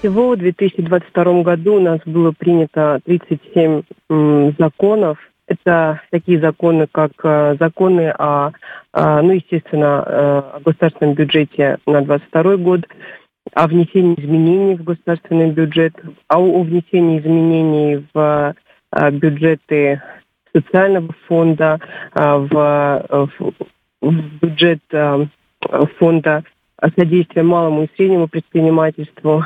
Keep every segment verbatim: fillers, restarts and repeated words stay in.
всего в две тысячи двадцать втором году у нас было принято тридцать семь м, законов. Это такие законы, как э, законы о, э, ну, естественно, э, о государственном бюджете на двадцать второй год, о внесении изменений в государственный бюджет, о, о внесении изменений в э, бюджеты социального фонда, э, в, в, в бюджет э, фонда содействия малому и среднему предпринимательству.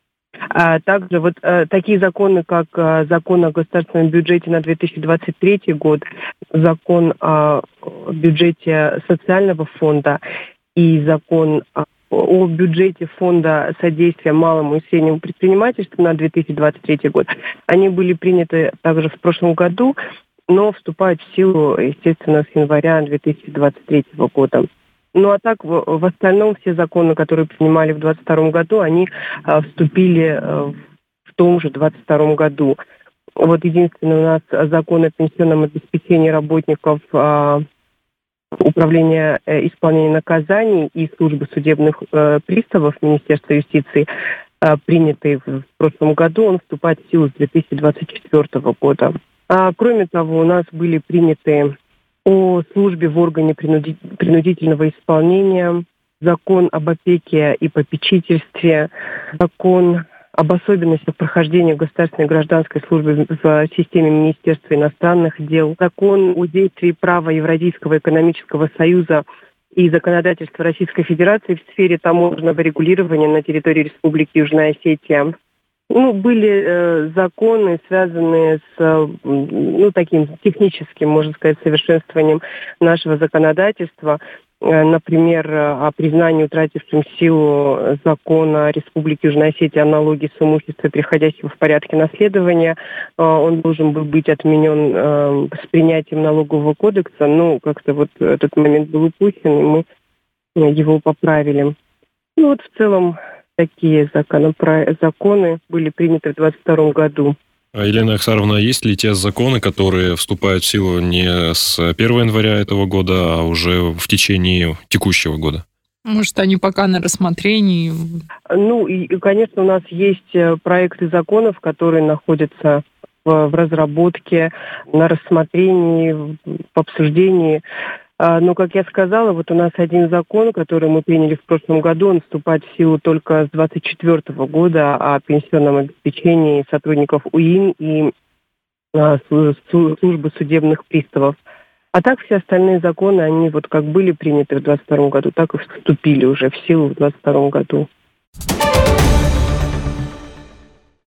А также вот э, такие законы, как э, закон о государственном бюджете на две тысячи двадцать третий год, закон о бюджете социального фонда и закон о, о бюджете фонда содействия малому и среднему предпринимательству на две тысячи двадцать третий год, они были приняты также в прошлом году, но вступают в силу, естественно, с января две тысячи двадцать третьего года. Ну а так, в, в остальном, все законы, которые принимали в двадцать втором году, они а, вступили а, в том же двадцать втором году. Вот единственное, у нас закон о пенсионном обеспечении работников а, Управления э, исполнения наказаний и службы судебных э, приставов Министерства юстиции, э, принятый в, в прошлом году, он вступает в силу с две тысячи двадцать четвёртого года. А, кроме того, у нас были приняты о службе в органе принудительного исполнения, закон об опеке и попечительстве, закон об особенностях прохождения государственной гражданской службы в системе Министерства иностранных дел, закон о действии права Евразийского экономического союза и законодательства Российской Федерации в сфере таможенного регулирования на территории Республики Южная Осетия. Ну, были э, законы, связанные с э, ну, таким техническим, можно сказать, совершенствованием нашего законодательства. Э, например, о признании утратившим силу закона Республики Южная Осетия о налоге с имущества, переходящего в порядке наследования. Э, он должен был быть отменен э, с принятием налогового кодекса. Ну, как-то вот этот момент был упущен, и мы его поправили. Ну, вот в целом такие законопро... законы были приняты в двадцать втором году. А, Елена Ахсаровна, есть ли те законы, которые вступают в силу не с первого января этого года, а уже в течение текущего года? Может, они пока на рассмотрении? Ну, и, конечно, у нас есть проекты законов, которые находятся в, в разработке, на рассмотрении, в обсуждении. Но, как я сказала, вот у нас один закон, который мы приняли в прошлом году, он вступает в силу только с двадцать четвёртого года о пенсионном обеспечении сотрудников УИН и а, службы судебных приставов. А так все остальные законы, они вот как были приняты в двадцать втором году, так и вступили уже в силу в двадцать втором году.